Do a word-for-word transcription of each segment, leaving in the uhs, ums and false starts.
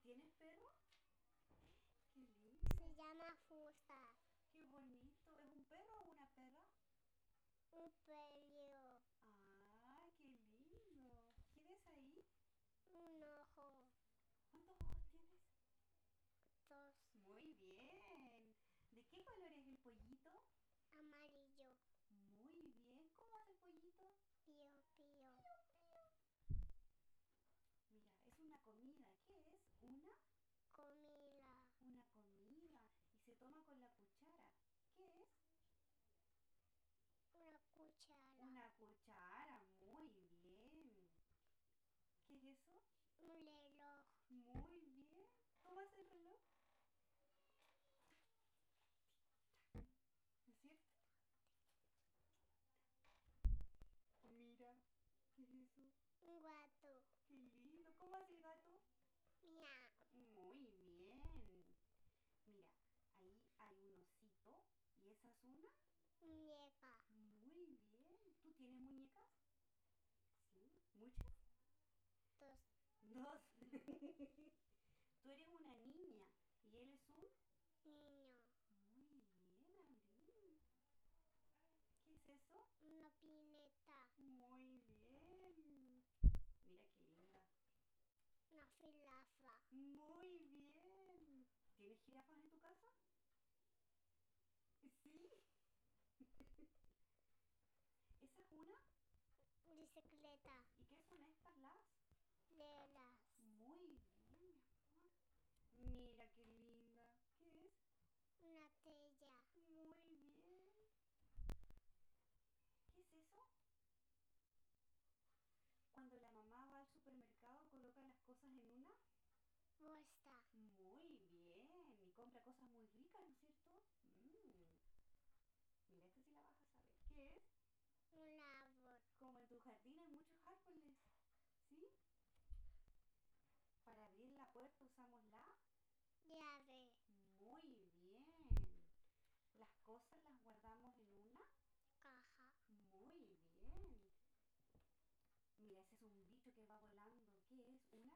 ¿Tienes perro? Qué lindo. Se llama Fusta. Qué bonito. ¿Es un perro o una perra? Un perro. ¡Ah, qué lindo! ¿Quién es ahí? Un ojo. ¿Cuántos ojos tienes? Dos. Muy bien. ¿De qué color es el pollito? Amarillo. Muy bien. ¿Cómo hace el pollito? Pío, pío. Mira, es una comida. ¿Qué es? Una, Comida. una comida. Y se toma con la cuchara. ¿Qué es? Una cuchara. Una cuchara. Muy bien. ¿Qué es eso? Un reloj. Muy bien. ¿Cómo hace el reloj? ¿Es cierto? Mira, ¿qué es eso? Un gato. Qué lindo. ¿Cómo hace el gato? Miau. Muy bien. Mira, ahí hay un osito. ¿Y esa es una? Muñeca. Muy bien. ¿Tú tienes muñecas? Sí. ¿Muchas? Dos. Dos. Tú eres una niña. ¿Y él es un? Niño. Muy bien, Abril. ¿Qué es eso? Una pineta. Muy bien. Mira qué linda. Una jirafa. Muy bien. ¿Tienes jirafas en tu casa? Sí. ¿Esa es una? Bicicleta. ¿Y qué son estas las? Velas. Muy bien, mi amor. Mira qué linda. ¿Qué es? Una tella. Muy bien. ¿Qué es eso? Cuando la mamá va al supermercado, coloca las cosas en una. Bolsa. Muy bien. Y compra cosas muy ricas, ¿no es cierto? Mm. Mira, esta sí la vas a saber. ¿Qué es? Un árbol. Como en tu jardín hay muchos árboles. ¿Sí? Para abrir la puerta usamos la. Llave. Muy bien. Las cosas las guardamos en una. Caja. Muy bien. Mira, ese es un bicho que va volando. ¿Qué es? ¿Una?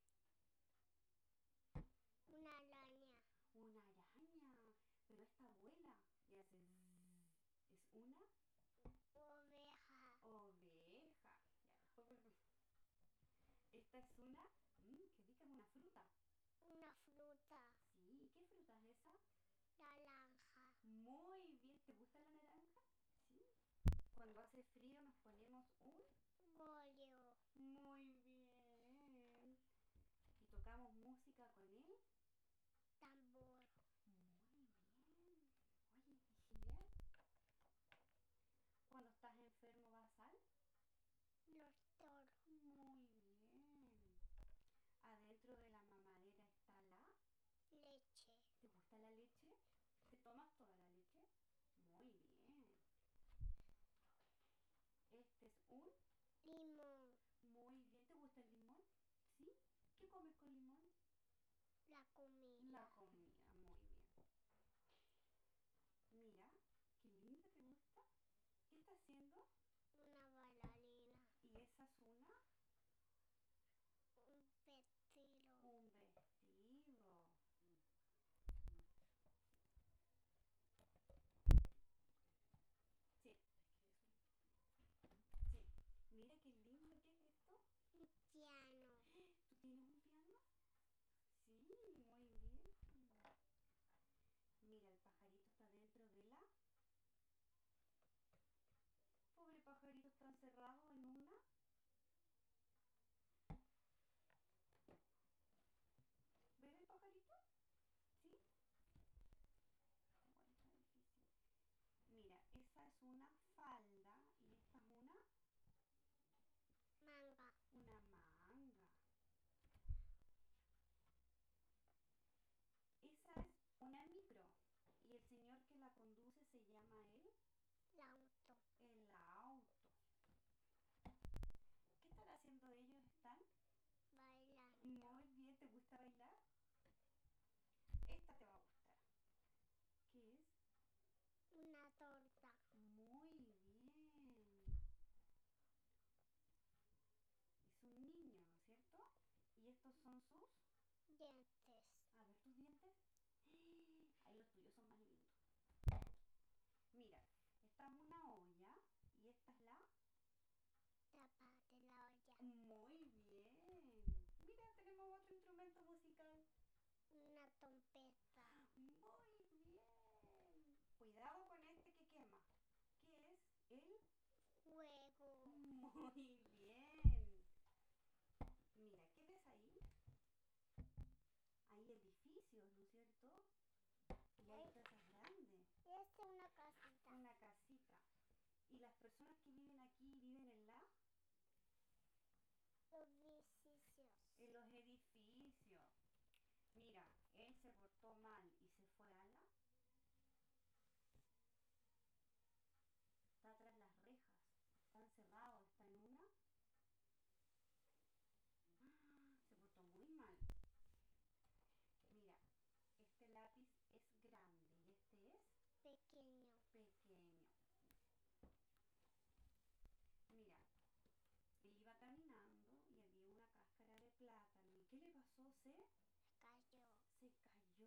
Una araña. Una araña. Pero esta vuela y hace zzzz. ¿Es una? Oveja. Oveja. Ya, mejor. Esta es una. Mmm, qué rica, es una fruta. Una fruta. Sí, ¿qué fruta es esa? Naranja. Muy bien. ¿Te gusta la naranja? Sí. Cuando hace frío nos ponemos un. Bollo. Muy bien. Y tocamos música con él. Tambor. Muy bien. Oye, qué genial. Cuando estás enfermo vas al. Doctor. Muy bien. Adentro de la mamadera está la. Leche. ¿Te gusta la leche? ¿Te tomas toda la leche? Muy bien. Este es un. Limón. Muy bien. ¿Te gusta el limón? ¿Sí? ¿Qué comes con limón? La comida. La comida. Muy bien. Mira, qué linda, ¿te gusta? ¿Qué está haciendo? Una bailarina. ¿Y esa es una? Un vestido. Un vestido. Sí. Sí. Mira qué lindo, ¿qué es esto? Un piano. ¿Tú tienes un piano? Sí, muy bien. Mira, el pajarito está dentro de la. Pobre pajarito está encerrado en una. ¿Ves el pajarito? ¿Sí? Bueno, está difícil. Mira, esa es una falda y esta es una. Manga. Una manga. Esa es una micro y el señor que la conduce se llama él. El auto. El auto. ¿Qué están haciendo ellos? ¿Están? Bailando. Muy bien, ¿te gusta bailar? Esta te va a gustar. ¿Qué es? Una torta. Muy bien. Es un niño, ¿no es cierto? Y estos son sus. Dientes. trompeta. Muy bien. Cuidado con este que quema. ¿Qué es? El Fuego. Muy bien. Mira, ¿qué ves ahí? Hay edificios, ¿no es cierto? Y hay casas grandes. Esta es una casita. Una casita. ¿Y las personas que viven aquí viven en la? Los edificios. En los edificios. Mira, él se portó mal y se fue a la... Está tras las rejas. Está encerrado, está en una... ¡Ah! Se portó muy mal. Mira, este lápiz es grande y este es Pequeño. pequeño. Mira, él iba caminando y había una cáscara de plátano. ¿Y qué le pasó? Se Cayó. Se cayó.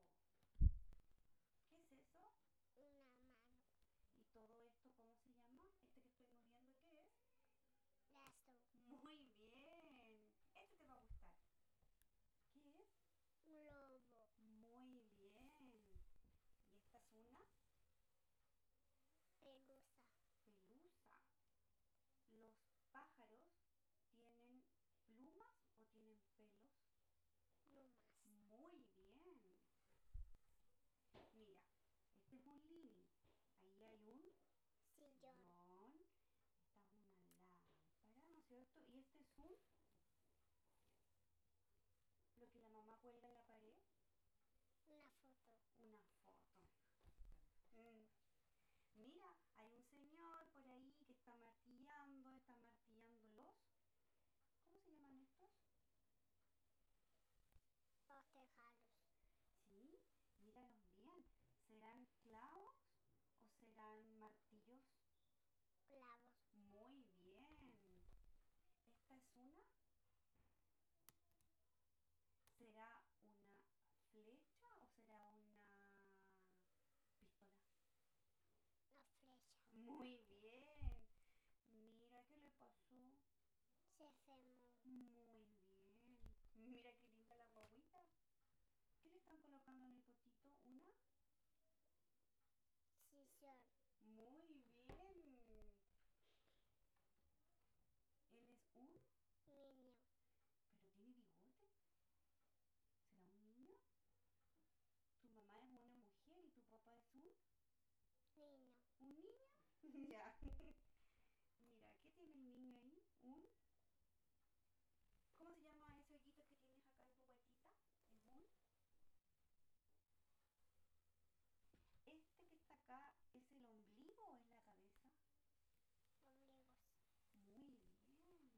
¿Qué es eso? Una mano. ¿Y todo esto cómo se llama? Este que estoy moviendo, ¿qué es? Lazo. Muy bien. Este te va a gustar. ¿Qué es? Un lobo. Muy bien. ¿Y esta es una? Pelusa. Pelusa. ¿Los pájaros tienen plumas o tienen pelos? Plumas. Muy bien. Mira, este es un living. Ahí hay un Sillón. sillón. Esta es una lámpara, ¿no es cierto? Y este es un... lo que la mamá cuelga en la pared. Una foto. Una foto. Mm. Mira, hay un señor por ahí que está martillando, está martillando los... ¿Cómo se llaman estos? Los tejados. Sí, míralos bien. ¿Serán clavos o serán martillos? Clavos. Muy bien. ¿Esta es una? ¿Será una flecha o será una pistola? Una flecha. Muy bien. Mira, ¿qué le pasó? Se enfermó. Muy bien. Mira qué linda la guaguita. ¿Qué le están colocando en el potito? ¿Una? Sillón. Muy bien. Él es un... Niño. pero tiene bigote. ¿Será un niño? Tu mamá es una mujer y tu papá es un... Niño. ¿Un niño? Ya. Mira, ¿qué tiene el niño ahí? Un... ¿Cómo se llama ese hoyito que tienes acá en tu huequita? Es un... ¿Este que está acá es el ombligo o es la cabeza? Ombligos. Muy bien.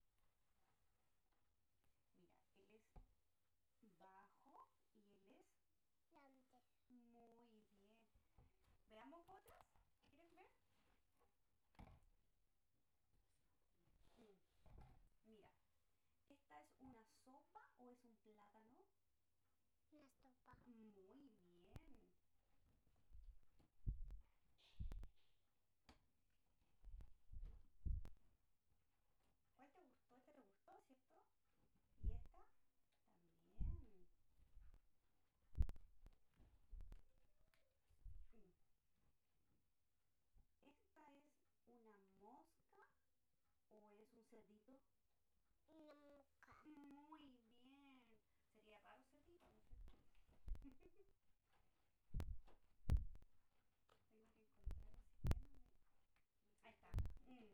Mira, él es bajo y él es... Grande. Muy bien. ¿Veamos otras? ¿Quieres ver? Mm. Mira, ¿esta es una sopa o es un plátano? Una estopa. Muy bien. ¿Cuál te gustó? ¿Este te gustó, cierto? ¿Y esta? También. Mm. ¿Esta es una mosca o es un cerdito? Una mosca. Muy bien. Sería raro cerdito, ¿no es cierto? Tengo que encontrar el sistema de... Ahí está. Mm.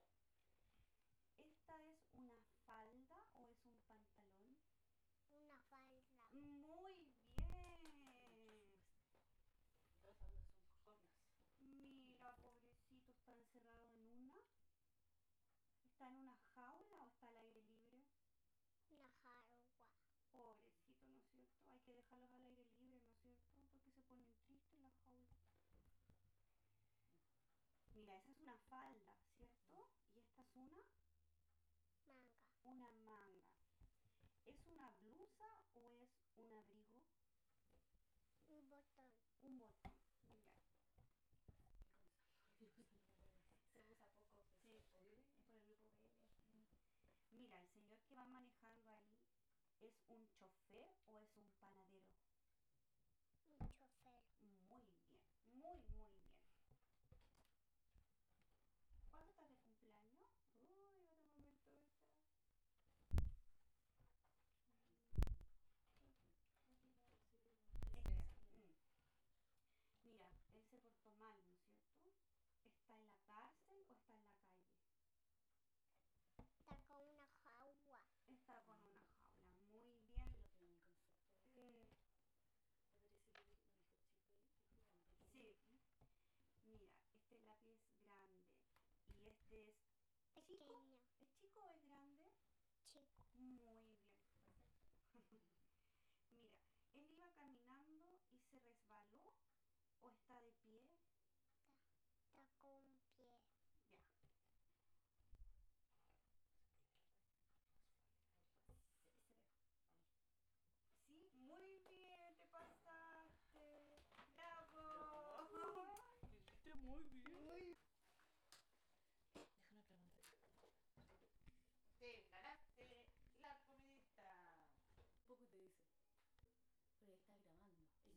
¿Esta es una falda o es un pantalón? Una falda. Muy bien. Las faldas son cortas. Mira, pobrecito, está encerrado en una... ¿Está en una jaula o está al aire libre? Una jarua. Pobrecito, ¿no es cierto? Hay que dejarlos al aire libre, ¿no es cierto? Porque se ponen tristes en la jaula. Mira, esa es una falda, ¿cierto? Y esta es una... Manga. una manga. ¿Es una blusa o es un abrigo? Un botón. Un botón. Mira. Se usa poco. Sí, es por el grupo B L. Mira, el señor que va manejando ahí, ¿es un chofer o es un panadero? caminando y se resbaló o está de pie